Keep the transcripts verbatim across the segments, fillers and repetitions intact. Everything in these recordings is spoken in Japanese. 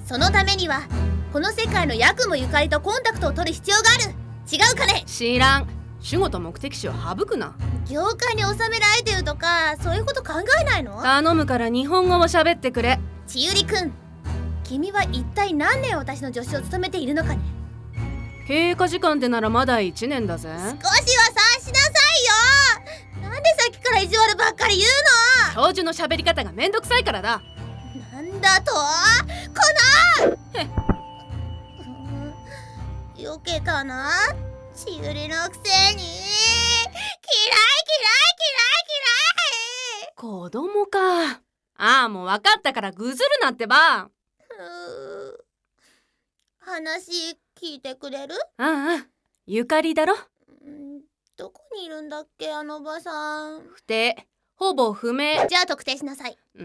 そのためにはこの世界のヤクモゆかりとコンタクトを取る必要がある。違うかね。 知らん。主語と目的地を省くな。 業界に収められてるとかそういうこと考えないの？ 頼むから日本語を喋ってくれ。 千ゆりくん、君は一体何年私の助手を務めているのかね。 経過時間ってならまだいちねんだぜ。 少しは察しなさいよ。なんでさっきから意地悪ばっかり言う教授の喋り方がめんどくさいからだ。 の？なんだと？このよけたな。千ゆりのくせに嫌い嫌い嫌い嫌い。 子供か。ああ、もう分かったからぐずるなってば。 うー話聞いてくれる？ ああ、ゆかりだろ。 んどこにいるんだっけあのおばさん。 不定、ほぼ不明。 じゃあ特定しなさい。 うん、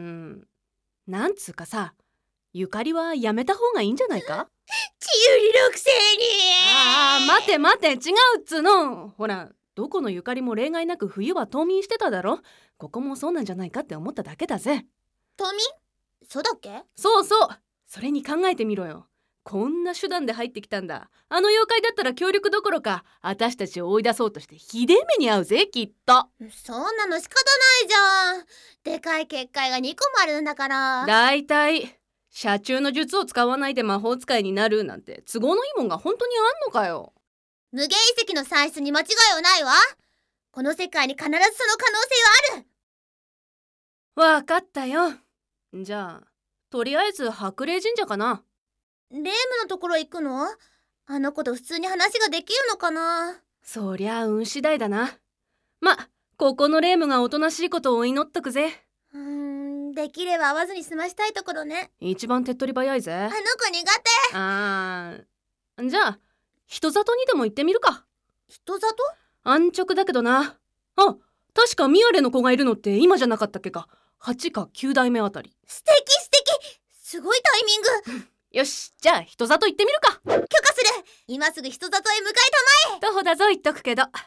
なんつうかさ、ゆかりはやめた方がいいんじゃないか？ 千ゆりのくせに。 ああ、待て待て、違うっつの。ほら、どこのゆかりも例外なく冬は冬眠してただろ。ここもそうなんじゃないかって思っただけだぜ。 冬眠？そうだっけ？ そうそう、それに考えてみろよ。こんな手段で入ってきたんだ。あの妖怪だったら協力どころか私たちを追い出そうとしてひでえ目に遭うぜ、きっと。 そんなの仕方ないじゃん。でかい結界がにこもあるんだから。 だいたい社中の術を使わないで魔法使いになるなんて都合のいいもんが本当にあんのかよ。 無限遺跡の産出に間違いはないわ。この世界に必ずその可能性はある。 わかったよ。じゃあとりあえず白麗神社かな。 レームのところ行くの？あの子と普通に話ができるのかな？ そりゃ運次第だな。ま、ここのレームがおとなしいことを祈っとくぜ。 うーん、できれば会わずに済ましたいところね。 一番手っ取り早いぜ。 あの子苦手。 あー、じゃあ人里にでも行ってみるか。 人里？ 安直だけどな。あ、確かミアレの子がいるのって今じゃなかったっけか。はちかきゅう代目あたり。 素敵素敵、すごいタイミング。 よし、じゃあ人里行ってみるか。 許可する。今すぐ人里へ向かいたまえ。 徒歩だぞ言っとくけど。